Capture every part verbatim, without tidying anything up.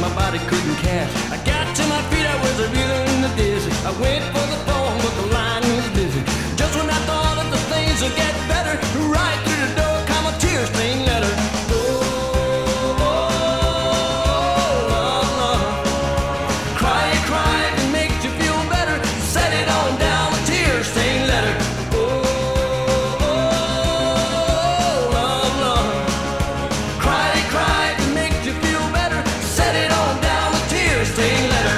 my body couldn't catch. I got to my feet, I was reeling the dizzy. I went for the phone, but the line was busy. Just when I thought that the things would get better, right through the door come a tear-stained letter. Oh, oh, love, love. Cry, cry, it makes you feel better. Set it on down, a tear-stained letter. Oh, oh, love, love. Cry, cry, it makes you feel better. Set it on down, a tear-stained letter.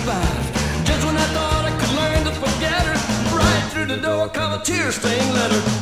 Just when I thought I could learn to forget her, right through the door come a tear-stained letter.